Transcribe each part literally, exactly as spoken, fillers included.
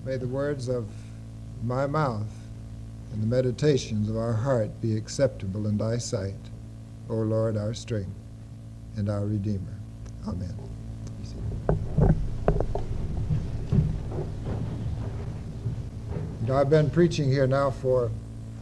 May the words of my mouth and the meditations of our heart be acceptable in thy sight, O Lord, our strength and our Redeemer. Amen. You know, I've been preaching here now for,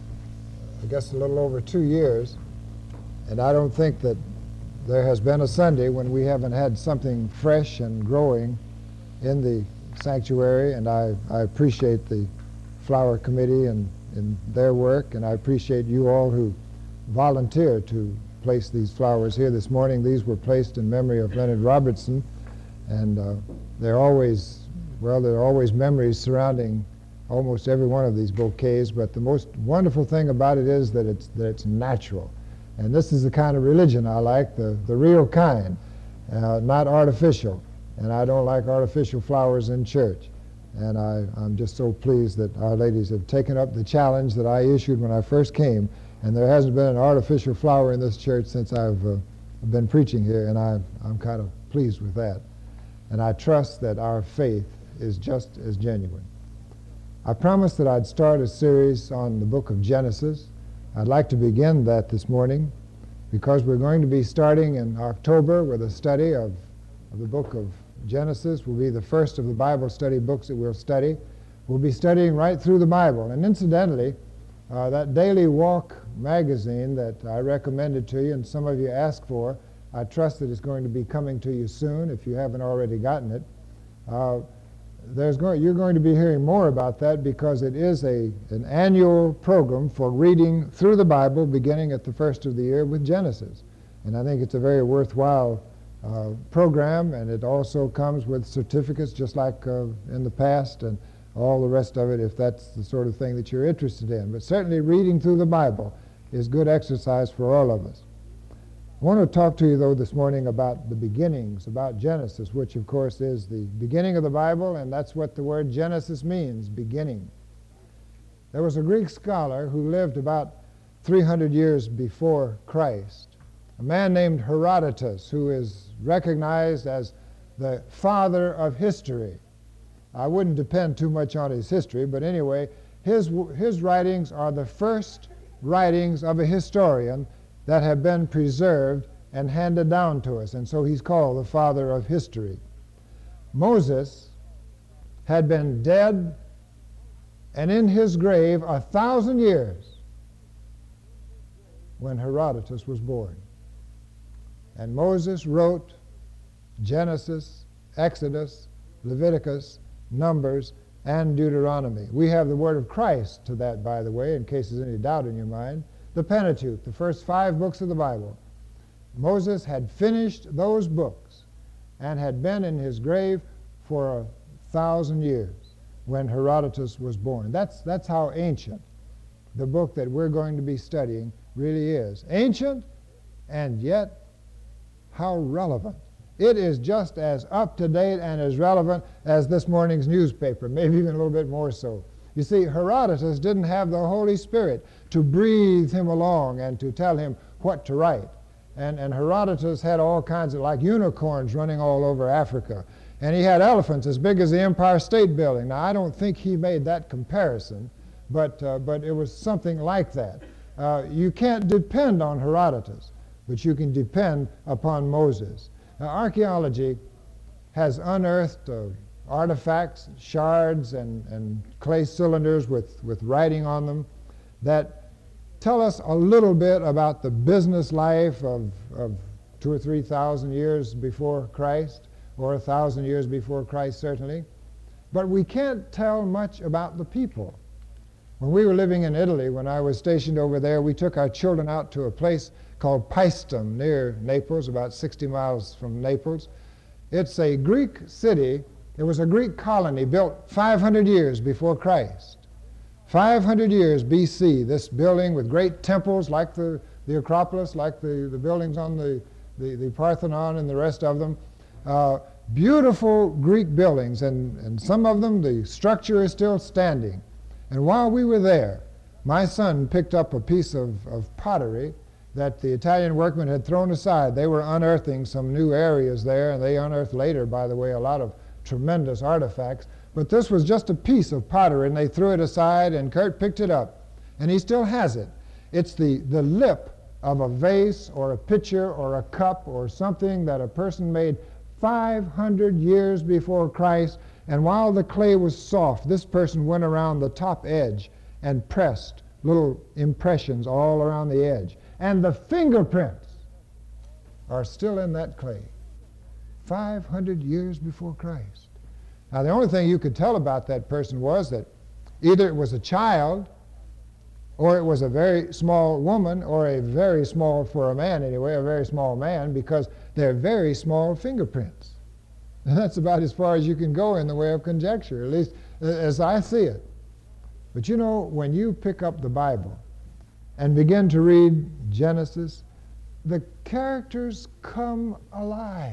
I guess, a little over two years, and I don't think that there has been a Sunday when we haven't had something fresh and growing in the sanctuary, and I, I appreciate the Flower Committee and, and their work, and I appreciate you all who volunteer to place these flowers here this morning. These were placed in memory of Leonard Robertson, and uh, they're always, well, there are always memories surrounding almost every one of these bouquets, but the most wonderful thing about it is that it's, that it's natural. And this is the kind of religion I like, the, the real kind, uh, not artificial. And I don't like artificial flowers in church. And I, I'm just so pleased that our ladies have taken up the challenge that I issued when I first came. And there hasn't been an artificial flower in this church since I've uh, been preaching here, and I, I'm kind of pleased with that. And I trust that our faith is just as genuine. I promised that I'd start a series on the book of Genesis. I'd like to begin that this morning because we're going to be starting in October with a study of, of the book of Genesis. Will be the first of the Bible study books that we'll study. We'll be studying right through the Bible. And incidentally, uh, that Daily Walk magazine that I recommended to you and some of you asked for, I trust that it's going to be coming to you soon if you haven't already gotten it. Uh, there's going, you're going to be hearing more about that because it is a, an annual program for reading through the Bible beginning at the first of the year with Genesis. And I think it's a very worthwhile uh, program, and it also comes with certificates just like uh, in the past and all the rest of it if that's the sort of thing that you're interested in. But certainly reading through the Bible is good exercise for all of us. I want to talk to you, though, this morning about the beginnings, about Genesis, which, of course, is the beginning of the Bible, and that's what the word Genesis means, beginning. There was a Greek scholar who lived about three hundred years before Christ, a man named Herodotus, who is recognized as the father of history. I wouldn't depend too much on his history, but anyway, his, his writings are the first writings of a historian that have been preserved and handed down to us, and so he's called the father of history. Moses had been dead and in his grave a thousand years when Herodotus was born. And Moses wrote Genesis, Exodus, Leviticus, Numbers, and Deuteronomy. We have the word of Christ to that, by the way, in case there's any doubt in your mind. The Pentateuch, the first five books of the Bible. Moses had finished those books and had been in his grave for a thousand years when Herodotus was born. That's, that's how ancient the book that we're going to be studying really is. Ancient, and yet how relevant. It is just as up-to-date and as relevant as this morning's newspaper, maybe even a little bit more so. You see, Herodotus didn't have the Holy Spirit to breathe him along and to tell him what to write. And, and Herodotus had all kinds of, like unicorns running all over Africa. And he had elephants as big as the Empire State Building. Now, I don't think he made that comparison, but, uh, but it was something like that. Uh, you can't depend on Herodotus, but you can depend upon Moses. Now, archaeology has unearthed uh, artifacts, shards, and, and clay cylinders with, with writing on them that tell us a little bit about the business life of, of two or three thousand years before Christ, or a thousand years before Christ certainly. But we can't tell much about the people. When we were living in Italy, when I was stationed over there, we took our children out to a place called Paestum near Naples, about sixty miles from Naples. It's a Greek city. It was a Greek colony built five hundred years before Christ. five hundred years B C, this building with great temples like the, the Acropolis, like the, the buildings on the, the, the Parthenon and the rest of them. Uh, beautiful Greek buildings, and, and some of them, the structure is still standing. And while we were there, my son picked up a piece of, of pottery that the Italian workmen had thrown aside. They were unearthing some new areas there, and they unearthed later, by the way, a lot of tremendous artifacts, but this was just a piece of pottery, and they threw it aside, and Kurt picked it up, and he still has it. It's the, the lip of a vase or a pitcher or a cup or something that a person made five hundred years before Christ, and while the clay was soft, this person went around the top edge and pressed little impressions all around the edge. And the fingerprints are still in that clay, five hundred years before Christ. Now, the only thing you could tell about that person was that either it was a child, or it was a very small woman, or a very small, for a man anyway, a very small man, because they're very small fingerprints. And that's about as far as you can go in the way of conjecture, at least as I see it. But you know, when you pick up the Bible and begin to read Genesis, the characters come alive.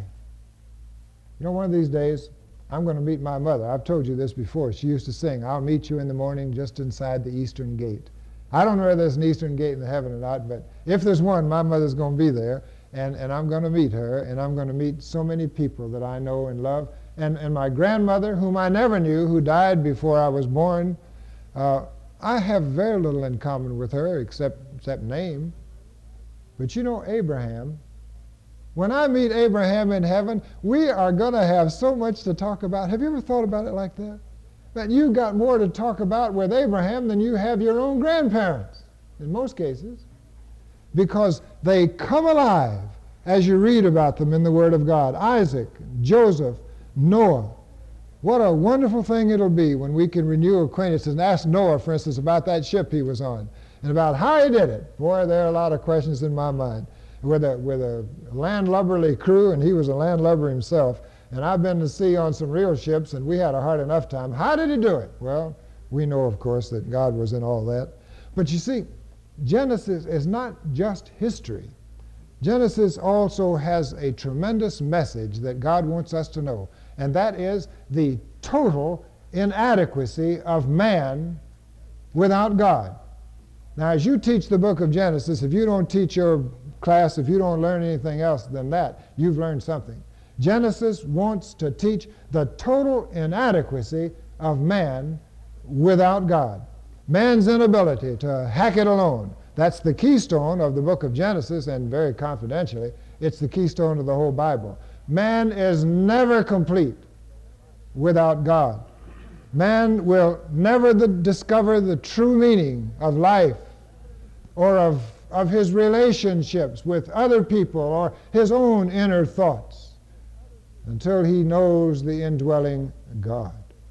You know, one of these days, I'm going to meet my mother. I've told you this before. She used to sing, "I'll meet you in the morning just inside the eastern gate." I don't know whether there's an eastern gate in heaven or not, but if there's one, my mother's going to be there, and, and I'm going to meet her, and I'm going to meet so many people that I know and love. And, and my grandmother, whom I never knew, who died before I was born, uh, I have very little in common with her except, except name. But you know Abraham. When I meet Abraham in heaven, we are going to have so much to talk about. Have you ever thought about it like that? That you got more to talk about with Abraham than you have your own grandparents, in most cases, because they come alive as you read about them in the Word of God. Isaac, Joseph, Noah. What a wonderful thing it'll be when we can renew acquaintances and ask Noah, for instance, about that ship he was on and about how he did it. Boy, there are a lot of questions in my mind. With a, with a landlubberly crew, and he was a landlubber himself, and I've been to sea on some real ships, and we had a hard enough time. How did he do it? Well, we know, of course, that God was in all that. But you see, Genesis is not just history. Genesis also has a tremendous message that God wants us to know, and that is the total inadequacy of man without God. Now, as you teach the book of Genesis, if you don't teach your class, if you don't learn anything else than that, you've learned something. Genesis wants to teach the total inadequacy of man without God. Man's inability to hack it alone. That's the keystone of the book of Genesis, and very confidentially, it's the keystone of the whole Bible. Man is never complete without God. Man will never the, discover the true meaning of life or of, of his relationships with other people or his own inner thoughts until he knows the indwelling God.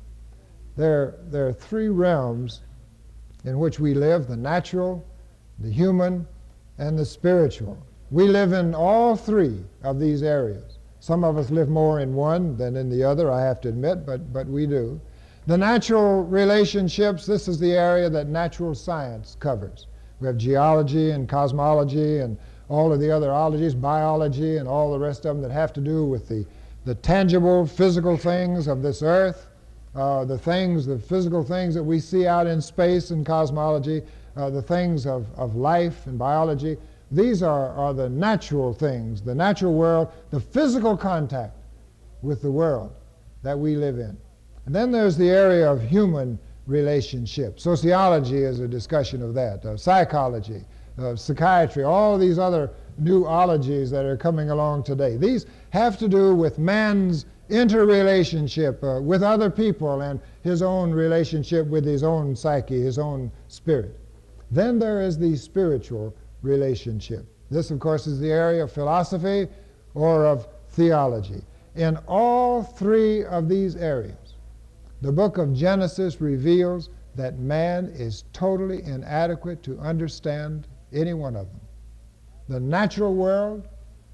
There, there are three realms in which we live: the natural, the human, and the spiritual. We live in all three of these areas. Some of us live more in one than in the other, I have to admit, but, but we do. The natural relationships, this is the area that natural science covers. We have geology and cosmology and all of the other ologies, biology and all the rest of them that have to do with the, the tangible, physical things of this earth, uh, the things, the physical things that we see out in space and cosmology, uh, the things of, of life and biology. These are, are the natural things, the natural world, the physical contact with the world that we live in. And then there's the area of human relationships. Sociology is a discussion of that. Uh, psychology, uh, psychiatry, all these other new ologies that are coming along today. These have to do with man's interrelationship uh, with other people and his own relationship with his own psyche, his own spirit. Then there is the spiritual relationship. This, of course, is the area of philosophy or of theology. In all three of these areas, the book of Genesis reveals that man is totally inadequate to understand any one of them. The natural world,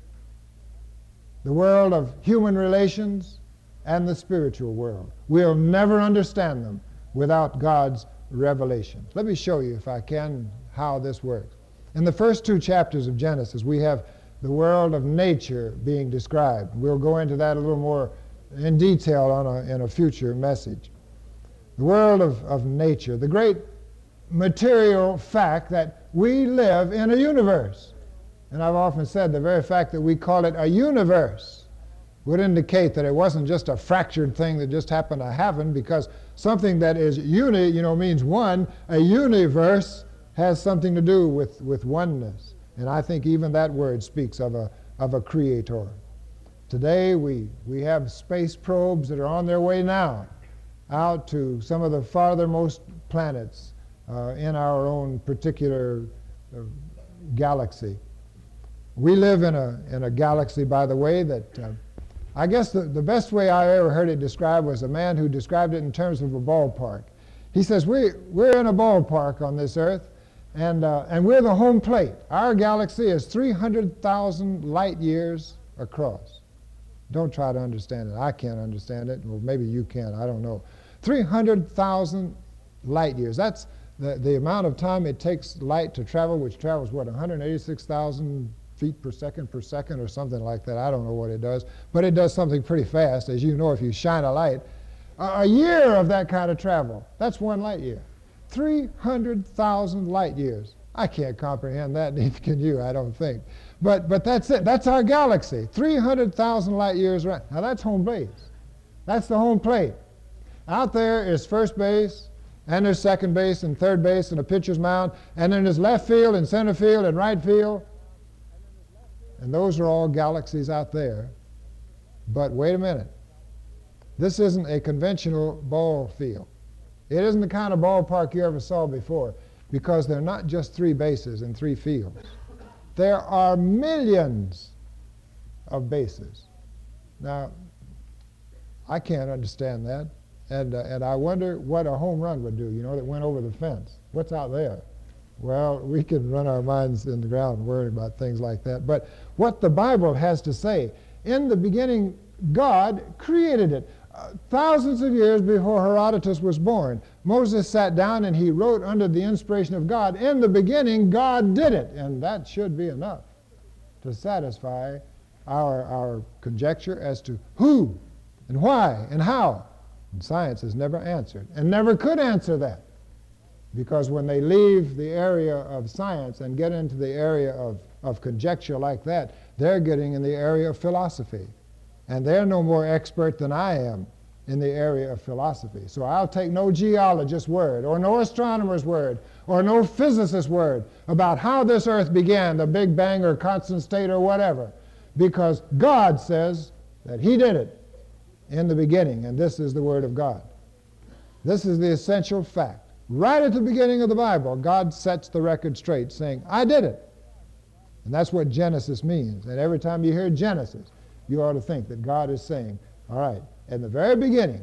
the world of human relations, and the spiritual world. We'll never understand them without God's revelation. Let me show you, if I can, how this works. In the first two chapters of Genesis, we have the world of nature being described. We'll go into that a little more in detail on a, in a future message. The world of, of nature, the great material fact that we live in a universe. And I've often said the very fact that we call it a universe would indicate that it wasn't just a fractured thing that just happened to happen, because something that is uni, you know, means one. A universe has something to do with, with oneness. And I think even that word speaks of a, of a creator. Today we, we have space probes that are on their way now out to some of the farthermost planets uh, in our own particular uh, galaxy. We live in a, in a galaxy, by the way, that uh, I guess the, the best way I ever heard it described was a man who described it in terms of a ballpark. He says, we, we're in a ballpark on this earth, and, uh, and we're the home plate. Our galaxy is three hundred thousand light years across. Don't try to understand it. I can't understand it. Well, maybe you can. I don't know. three hundred thousand light years. That's the, the amount of time it takes light to travel, which travels, what, one hundred eighty-six thousand feet per second per second or something like that. I don't know what it does, but it does something pretty fast. As you know, if you shine a light, a, a year of that kind of travel, that's one light year. three hundred thousand light years. I can't comprehend that, neither can you, I don't think. But, but that's it. That's our galaxy. three hundred thousand light years around. Now that's home base. That's the home plate. Out there is first base, and there's second base and third base and a pitcher's mound, and then there's left field and center field and right field. And those are all galaxies out there. But wait a minute. This isn't a conventional ball field. It isn't the kind of ballpark you ever saw before, because they're not just three bases and three fields. There are millions of bases. Now, I can't understand that. And, uh, and I wonder what a home run would do, you know, that went over the fence. What's out there? Well, we can run our minds in the ground worrying about things like that. But what the Bible has to say, in the beginning, God created it. Uh, thousands of years before Herodotus was born, Moses sat down and he wrote under the inspiration of God, in the beginning, God did it. And that should be enough to satisfy our, our conjecture as to who and why and how. And science has never answered and never could answer that. Because when they leave the area of science and get into the area of, of conjecture like that, they're getting in the area of philosophy. And they're no more expert than I am in the area of philosophy. So I'll take no geologist's word or no astronomer's word or no physicist's word about how this earth began, the Big Bang or constant state or whatever, because God says that he did it in the beginning, and this is the word of God. This is the essential fact. Right at the beginning of the Bible, God sets the record straight, saying, I did it. And that's what Genesis means. And every time you hear Genesis, you ought to think that God is saying, all right, in the very beginning,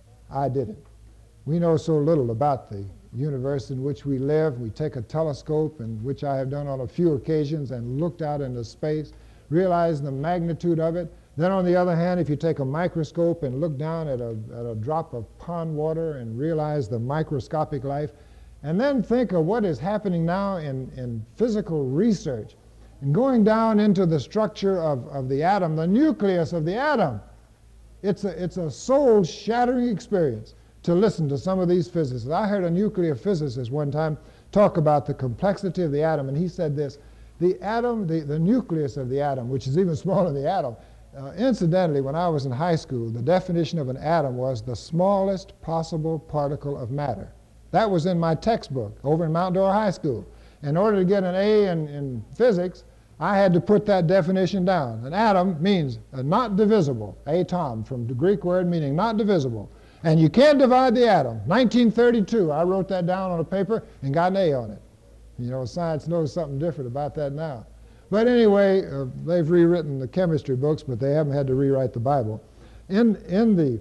I did it. We know so little about the universe in which we live. We take a telescope, and which I have done on a few occasions, and looked out into space, realize the magnitude of it. Then on the other hand, if you take a microscope and look down at a, at a drop of pond water and realize the microscopic life, and then think of what is happening now in, in physical research, and going down into the structure of, of the atom, the nucleus of the atom, it's a, it's a soul-shattering experience to listen to some of these physicists. I heard a nuclear physicist one time talk about the complexity of the atom, and he said this, the atom, the, the nucleus of the atom, which is even smaller than the atom, Uh, incidentally, when I was in high school, the definition of an atom was the smallest possible particle of matter. That was in my textbook over in Mount Dora High School. In order to get an A in, in physics, I had to put that definition down. An atom means uh, not divisible, atom, from the Greek word meaning not divisible. And you can't divide the atom. nineteen thirty-two, I wrote that down on a paper and got an A on it. You know, science knows something different about that now. But anyway, uh, they've rewritten the chemistry books, but they haven't had to rewrite the Bible. In, in the,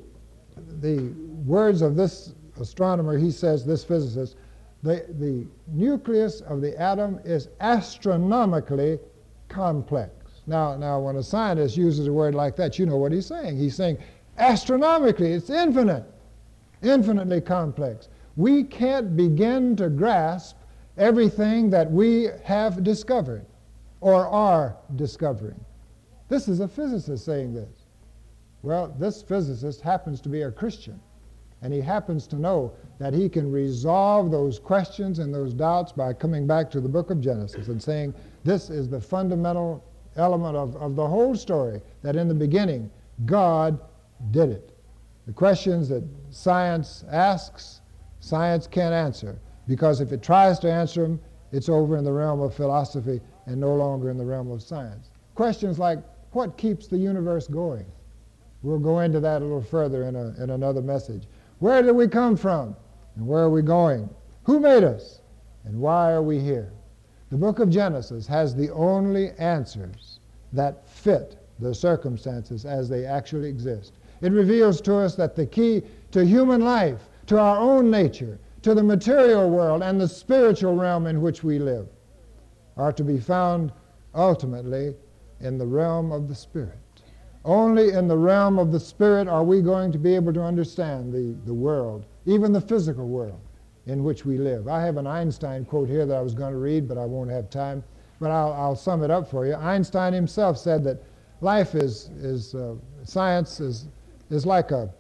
the words of this astronomer, he says, this physicist, the, the nucleus of the atom is astronomically complex. Now, now, when a scientist uses a word like that, you know what he's saying. He's saying astronomically, it's infinite, infinitely complex. We can't begin to grasp everything that we have discovered or are discovering. This is a physicist saying this. Well, this physicist happens to be a Christian, and he happens to know that he can resolve those questions and those doubts by coming back to the book of Genesis and saying, this is the fundamental element of, of the whole story, that in the beginning, God did it. The questions that science asks, science can't answer, because if it tries to answer them, it's over in the realm of philosophy and no longer in the realm of science. Questions like, what keeps the universe going? We'll go into that a little further in, a, in another message. Where did we come from? And where are we going? Who made us? And why are we here? The book of Genesis has the only answers that fit the circumstances as they actually exist. It reveals to us that the key to human life, to our own nature, to the material world and the spiritual realm in which we live, are to be found ultimately in the realm of the Spirit. Only in the realm of the Spirit are we going to be able to understand the, the world, even the physical world in which we live. I have an Einstein quote here that I was going to read, but I won't have time. But I'll, I'll sum it up for you. Einstein himself said that life is, is uh, science is, is like a,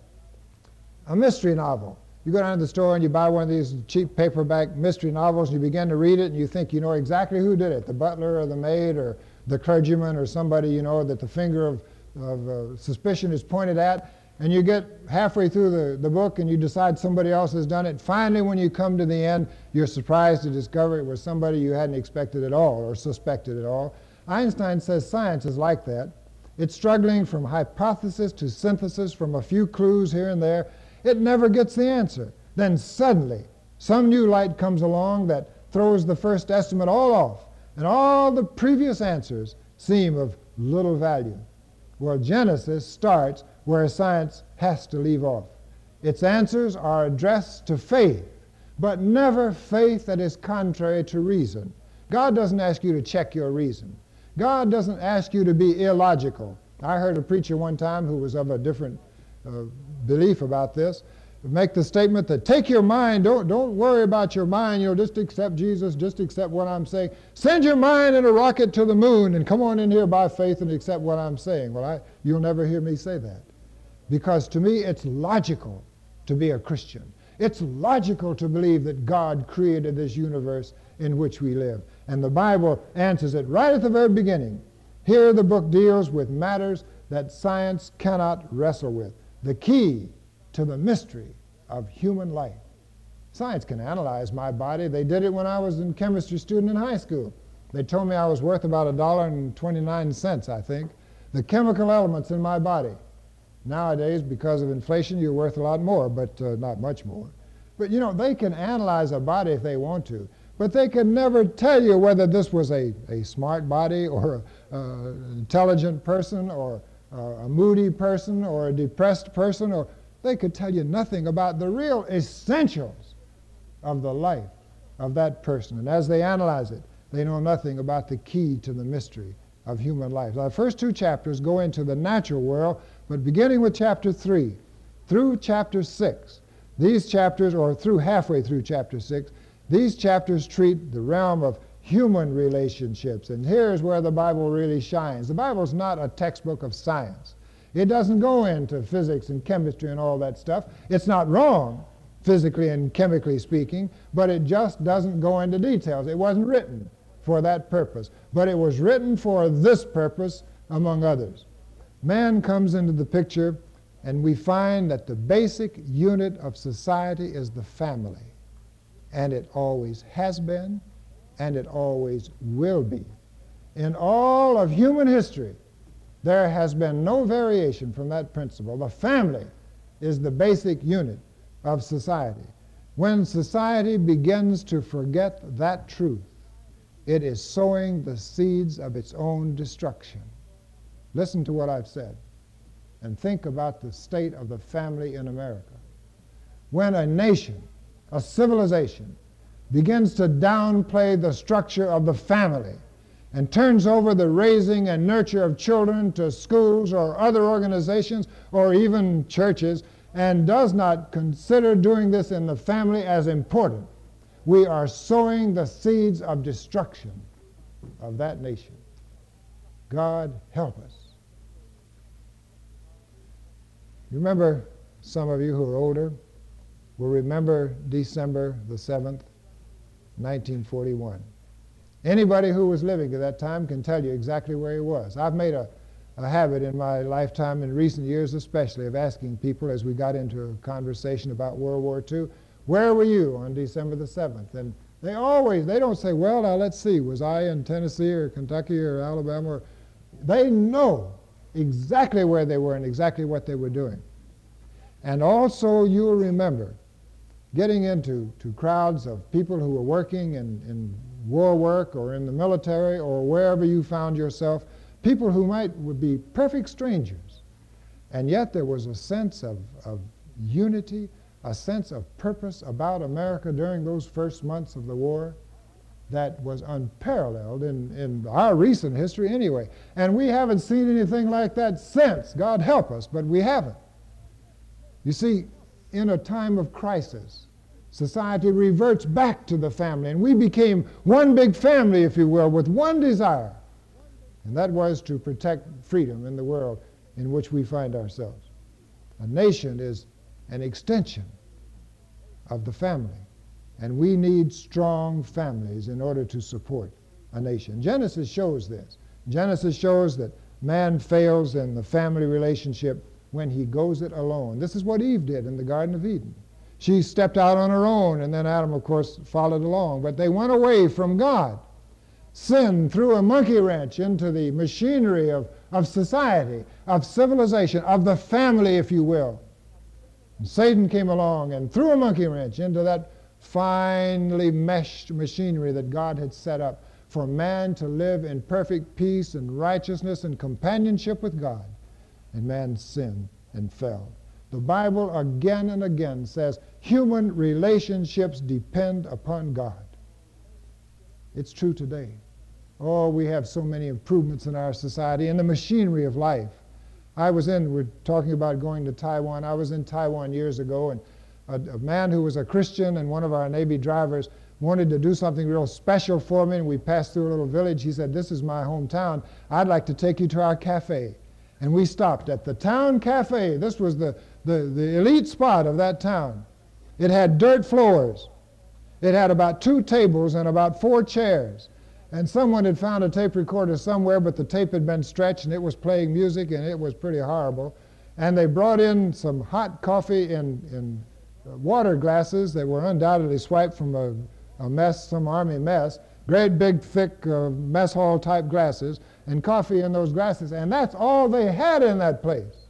a mystery novel. You go down to the store and you buy one of these cheap paperback mystery novels and you begin to read it and you think you know exactly who did it, the butler or the maid or the clergyman or somebody you know that the finger of, of uh, suspicion is pointed at, and you get halfway through the, the book and you decide somebody else has done it. Finally, when you come to the end, you're surprised to discover it was somebody you hadn't expected at all or suspected at all. Einstein says science is like that. It's struggling from hypothesis to synthesis, from a few clues here and there. It never gets the answer. Then suddenly, some new light comes along that throws the first estimate all off, and all the previous answers seem of little value. Well, Genesis starts where science has to leave off. Its answers are addressed to faith, but never faith that is contrary to reason. God doesn't ask you to check your reason. God doesn't ask you to be illogical. I heard a preacher one time who was of a different uh, belief about this make the statement that take your mind, don't, don't worry about your mind, you know, just accept Jesus, just accept what I'm saying. Send your mind in a rocket to the moon and come on in here by faith and accept what I'm saying. Well, I, you'll never hear me say that. Because to me, it's logical to be a Christian. It's logical to believe that God created this universe in which we live. And the Bible answers it right at the very beginning. Here the book deals with matters that science cannot wrestle with. The key to the mystery of human life. Science can analyze my body. They did it when I was a chemistry student in high school. They told me I was worth about a dollar and twenty-nine cents, I think. The chemical elements in my body. Nowadays, because of inflation, you're worth a lot more, but uh, not much more. But, you know, they can analyze a body if they want to, but they can never tell you whether this was a, a smart body or an intelligent person or uh, a moody person or a depressed person, or they could tell you nothing about the real essentials of the life of that person. And as they analyze it, they know nothing about the key to the mystery of human life. Now, the first two chapters go into the natural world, but beginning with chapter three through chapter six, these chapters, or through halfway through chapter six, these chapters treat the realm of human relationships. And here's where the Bible really shines. The Bible's not a textbook of science. It doesn't go into physics and chemistry and all that stuff. It's not wrong, physically and chemically speaking, but it just doesn't go into details. It wasn't written for that purpose, but it was written for this purpose, among others. Man comes into the picture, and we find that the basic unit of society is the family, and it always has been, and it always will be. In all of human history, there has been no variation from that principle. The family is the basic unit of society. When society begins to forget that truth, it is sowing the seeds of its own destruction. Listen to what I've said and think about the state of the family in America. When a nation, a civilization, begins to downplay the structure of the family and turns over the raising and nurture of children to schools or other organizations or even churches and does not consider doing this in the family as important, we are sowing the seeds of destruction of that nation. God help us. You remember, some of you who are older will remember December the seventh, nineteen forty-one. Anybody who was living at that time can tell you exactly where he was. I've made a, a habit in my lifetime, in recent years especially, of asking people as we got into a conversation about World War Two, where were you on December the seventh? And they always, they don't say, well, now let's see, was I in Tennessee or Kentucky or Alabama? Or, they know exactly where they were and exactly what they were doing. And also you'll remember getting into to crowds of people who were working in, in war work or in the military or wherever you found yourself, people who might would be perfect strangers. And yet there was a sense of, of unity, a sense of purpose about America during those first months of the war that was unparalleled in, in our recent history anyway. And we haven't seen anything like that since. God help us, but we haven't. You see, in a time of crisis, society reverts back to the family, and we became one big family, if you will, with one desire, and that was to protect freedom in the world in which we find ourselves. A nation is an extension of the family, and we need strong families in order to support a nation. Genesis shows this. Genesis shows that man fails in the family relationship when he goes it alone. This is what Eve did in the Garden of Eden. She stepped out on her own, and then Adam, of course, followed along. But they went away from God. Sin threw a monkey wrench into the machinery of, of society, of civilization, of the family, if you will. And Satan came along and threw a monkey wrench into that finely meshed machinery that God had set up for man to live in perfect peace and righteousness and companionship with God. And man sinned and fell. The Bible again and again says human relationships depend upon God. It's true today. Oh, we have so many improvements in our society, in the machinery of life. I was in, we're talking about going to Taiwan. I was in Taiwan years ago, and a, a man who was a Christian and one of our Navy drivers wanted to do something real special for me, and we passed through a little village. He said, this is my hometown. I'd like to take you to our cafe. And we stopped at the town cafe. This was the, the, the elite spot of that town. It had dirt floors. It had about two tables and about four chairs. And someone had found a tape recorder somewhere, but the tape had been stretched and it was playing music, and it was pretty horrible. And they brought in some hot coffee in, in water glasses that were undoubtedly swiped from a, a mess, some army mess. Great big thick uh, mess hall type glasses, and coffee in those glasses, and that's all they had in that place.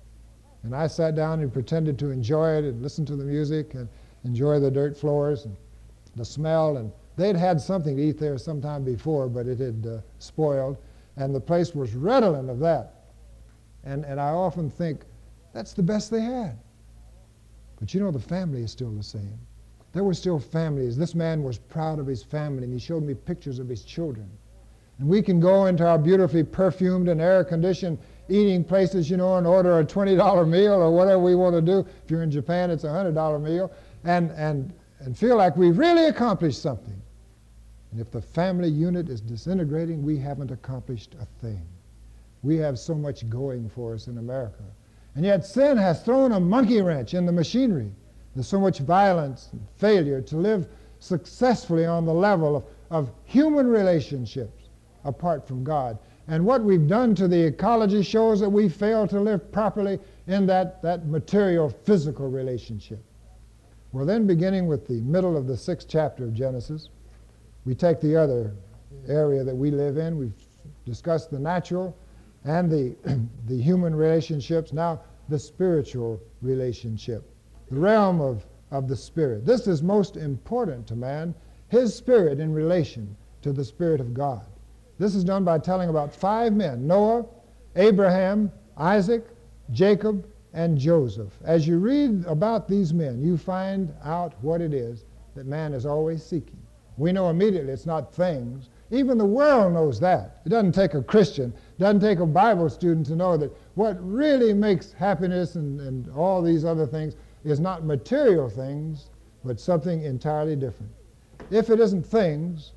And I sat down and pretended to enjoy it and listen to the music and enjoy the dirt floors and the smell. And they'd had something to eat there sometime before, but it had uh, spoiled, and the place was redolent of that. And, and I often think, that's the best they had. But you know, the family is still the same. There were still families. This man was proud of his family, and he showed me pictures of his children. And we can go into our beautifully perfumed and air-conditioned eating places, you know, and order a twenty dollar meal or whatever we want to do. If you're in Japan, it's a one hundred dollar meal, and, and, and feel like we've really accomplished something. And if the family unit is disintegrating, we haven't accomplished a thing. We have so much going for us in America. And yet sin has thrown a monkey wrench in the machinery. There's so much violence and failure to live successfully on the level of, of human relationships apart from God. And what we've done to the ecology shows that we fail to live properly in that, that material, physical relationship. Well, then, beginning with the middle of the sixth chapter of Genesis, we take the other area that we live in. We've discussed the natural and the, the human relationships. Now, the spiritual relationship, the realm of, of the spirit. This is most important to man, his spirit in relation to the Spirit of God. This is done by telling about five men: Noah, Abraham, Isaac, Jacob, and Joseph. As you read about these men, you find out what it is that man is always seeking. We know immediately it's not things. Even the world knows that. It doesn't take a Christian, it doesn't take a Bible student to know that what really makes happiness and, and all these other things is not material things, but something entirely different. If it isn't things,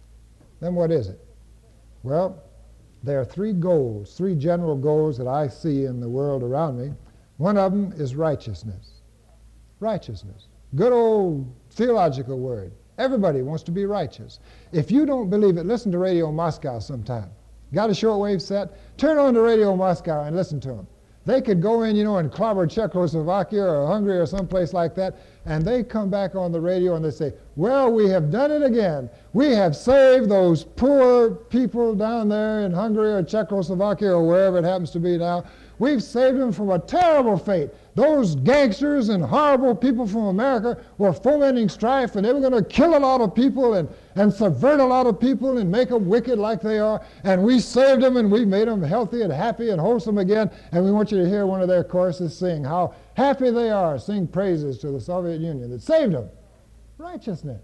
then what is it? Well, there are three goals, three general goals that I see in the world around me. One of them is righteousness. Righteousness. Good old theological word. Everybody wants to be righteous. If you don't believe it, listen to Radio Moscow sometime. Got a shortwave set? Turn on the Radio Moscow and listen to them. They could go in, you know, and clobber Czechoslovakia or Hungary or someplace like that, and they come back on the radio and they say, well, we have done it again. We have saved those poor people down there in Hungary or Czechoslovakia or wherever it happens to be now. We've saved them from a terrible fate. Those gangsters and horrible people from America were fomenting strife, and they were going to kill a lot of people and, and subvert a lot of people and make them wicked like they are. And we saved them, and we made them healthy and happy and wholesome again. And we want you to hear one of their choruses sing how happy they are, sing praises to the Soviet Union that saved them. Righteousness.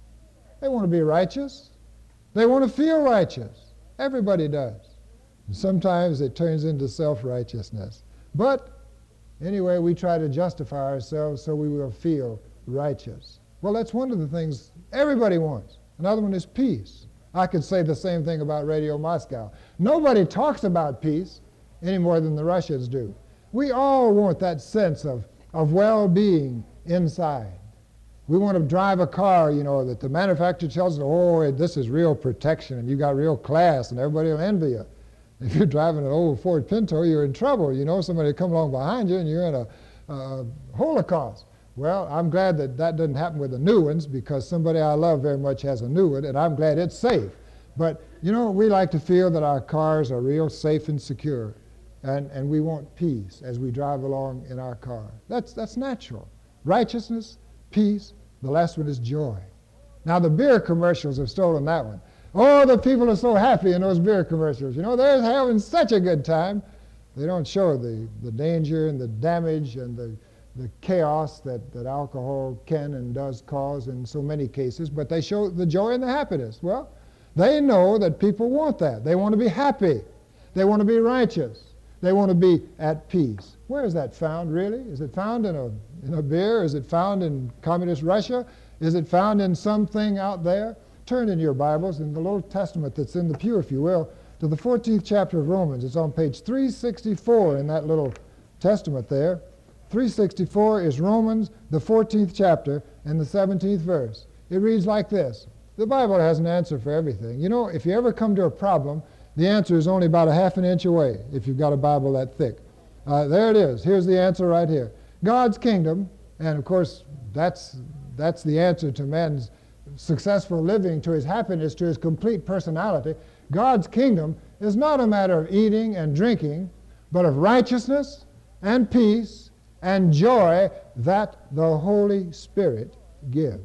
They want to be righteous. They want to feel righteous. Everybody does. And sometimes it turns into self-righteousness. But anyway, we try to justify ourselves so we will feel righteous. Well, that's one of the things everybody wants. Another one is peace. I could say the same thing about Radio Moscow. Nobody talks about peace any more than the Russians do. We all want that sense of, of well-being inside. We want to drive a car, you know, that the manufacturer tells us, oh, this is real protection, and you got real class, and everybody will envy you. If you're driving an old Ford Pinto, you're in trouble. You know, somebody come along behind you and you're in a, a holocaust. Well, I'm glad that that doesn't happen with the new ones because somebody I love very much has a new one, and I'm glad it's safe. But, you know, we like to feel that our cars are real safe and secure, and, and we want peace as we drive along in our car. That's, that's natural. Righteousness, peace, the last one is joy. Now, the beer commercials have stolen that one. Oh, the people are so happy in those beer commercials. You know, they're having such a good time. They don't show the, the danger and the damage and the, the chaos that, that alcohol can and does cause in so many cases, but they show the joy and the happiness. Well, they know that people want that. They want to be happy. They want to be righteous. They want to be at peace. Where is that found, really? Is it found in a, in a beer? Is it found in communist Russia? Is it found in something out there? Turn in your Bibles, in the little testament that's in the pew, if you will, to the fourteenth chapter of Romans. It's on page three sixty-four in that little testament there. three sixty-four is Romans, the fourteenth chapter, and the seventeenth verse. It reads like this. The Bible has an answer for everything. You know, if you ever come to a problem, the answer is only about a half an inch away, if you've got a Bible that thick. Uh, there it is. Here's the answer right here. God's kingdom, and of course, that's, that's the answer to man's successful living, to his happiness, to his complete personality. God's kingdom is not a matter of eating and drinking, but of righteousness and peace and joy that the Holy Spirit gives.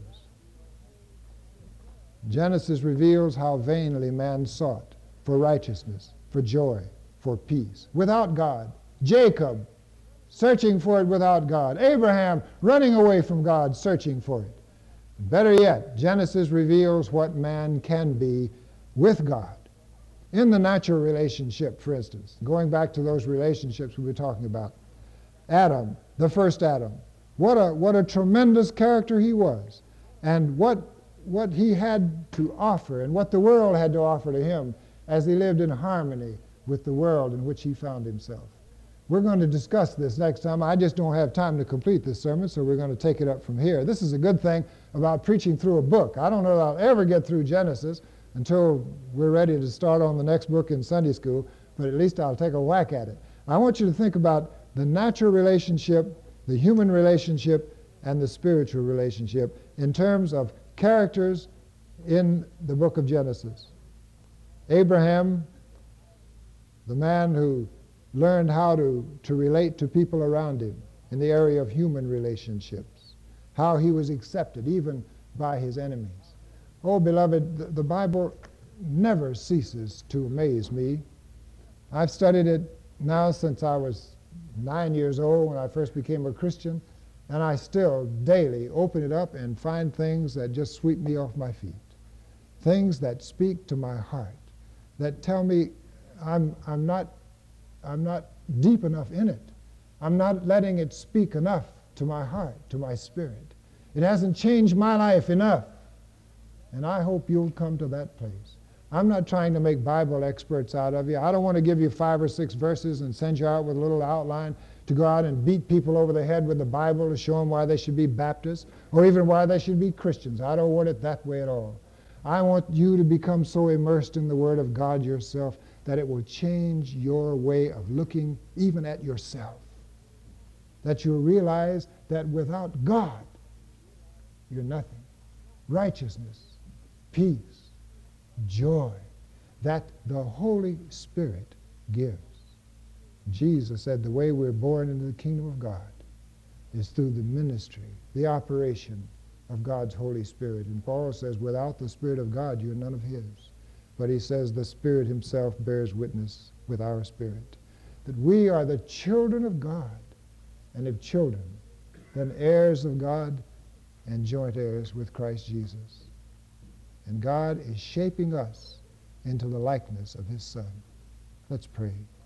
Genesis reveals how vainly man sought for righteousness, for joy, for peace, without God. Jacob, searching for it without God. Abraham, running away from God, searching for it. Better yet, Genesis reveals what man can be with God. In the natural relationship, for instance, going back to those relationships we were talking about. Adam, the first Adam, what a, what a tremendous character he was, and what, what he had to offer, and what the world had to offer to him as he lived in harmony with the world in which he found himself. We're going to discuss this next time. I just don't have time to complete this sermon, so we're going to take it up from here. This is a good thing about preaching through a book. I don't know that I'll ever get through Genesis until we're ready to start on the next book in Sunday school, but at least I'll take a whack at it. I want you to think about the natural relationship, the human relationship, and the spiritual relationship in terms of characters in the book of Genesis. Abraham, the man who learned how to, to relate to people around him in the area of human relationships, how he was accepted even by his enemies. Oh, beloved, the, the Bible never ceases to amaze me. I've studied it now since I was nine years old when I first became a Christian, and I still daily open it up and find things that just sweep me off my feet, things that speak to my heart, that tell me I'm, I'm not I'm not deep enough in it. I'm not letting it speak enough to my heart, to my spirit. It hasn't changed my life enough. And I hope you'll come to that place. I'm not trying to make Bible experts out of you. I don't want to give you five or six verses and send you out with a little outline to go out and beat people over the head with the Bible to show them why they should be Baptists or even why they should be Christians. I don't want it that way at all. I want you to become so immersed in the Word of God yourself that it will change your way of looking even at yourself. That you'll realize that without God, you're nothing. Righteousness, peace, joy, that the Holy Spirit gives. Jesus said the way we're born into the kingdom of God is through the ministry, the operation of God's Holy Spirit. And Paul says, without the Spirit of God, you're none of his. But he says the Spirit himself bears witness with our spirit that we are the children of God, and if children, then heirs of God and joint heirs with Christ Jesus. And God is shaping us into the likeness of his Son. Let's pray.